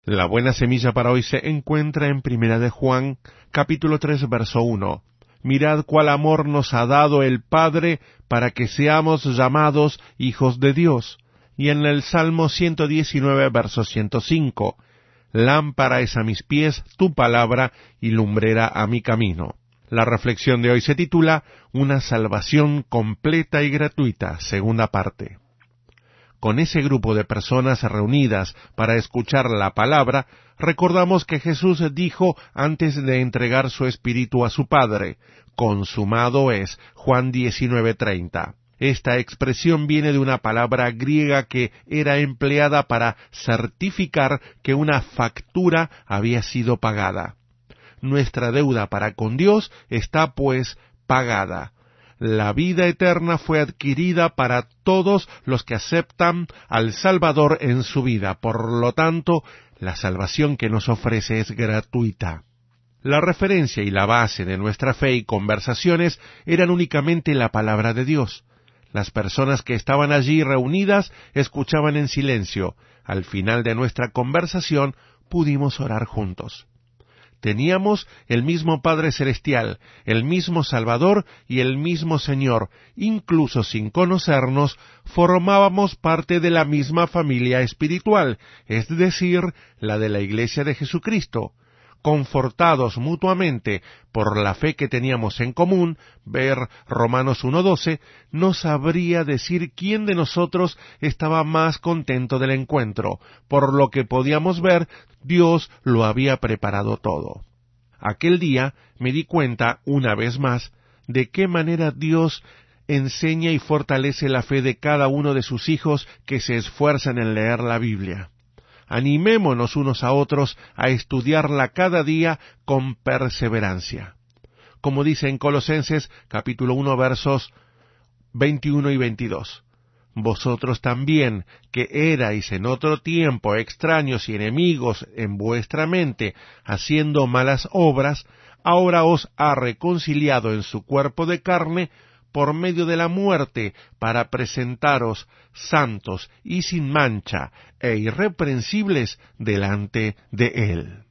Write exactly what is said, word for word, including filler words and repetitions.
La buena semilla para hoy se encuentra en Primera de Juan, capítulo tres, verso uno. Mirad cuál amor nos ha dado el Padre para que seamos llamados hijos de Dios. Y en el Salmo ciento diecinueve, verso ciento cinco. Lámpara es a mis pies tu palabra y lumbrera a mi camino. La reflexión de hoy se titula Una salvación completa y gratuita, segunda parte. Con ese grupo de personas reunidas para escuchar la palabra, recordamos que Jesús dijo antes de entregar su espíritu a su Padre, consumado es, Juan diecinueve treinta. Esta expresión viene de una palabra griega que era empleada para certificar que una factura había sido pagada. Nuestra deuda para con Dios está, pues, pagada. La vida eterna fue adquirida para todos los que aceptan al Salvador en su vida. Por lo tanto, la salvación que nos ofrece es gratuita. La referencia y la base de nuestra fe y conversaciones eran únicamente la palabra de Dios. Las personas que estaban allí reunidas escuchaban en silencio. Al final de nuestra conversación pudimos orar juntos. Teníamos el mismo Padre Celestial, el mismo Salvador y el mismo Señor. Incluso sin conocernos, formábamos parte de la misma familia espiritual, es decir, la de la Iglesia de Jesucristo. Confortados mutuamente por la fe que teníamos en común, ver Romanos uno doce, no sabría decir quién de nosotros estaba más contento del encuentro. Por lo que podíamos ver, Dios lo había preparado todo. Aquel día me di cuenta, una vez más, de qué manera Dios enseña y fortalece la fe de cada uno de sus hijos que se esfuerzan en leer la Biblia. Animémonos unos a otros a estudiarla cada día con perseverancia. Como dice en Colosenses capítulo uno versos veintiuno y veintidós. Vosotros también, que erais en otro tiempo extraños y enemigos en vuestra mente, haciendo malas obras, ahora os ha reconciliado en su cuerpo de carne por medio de la muerte, para presentaros santos y sin mancha e irreprensibles delante de Él.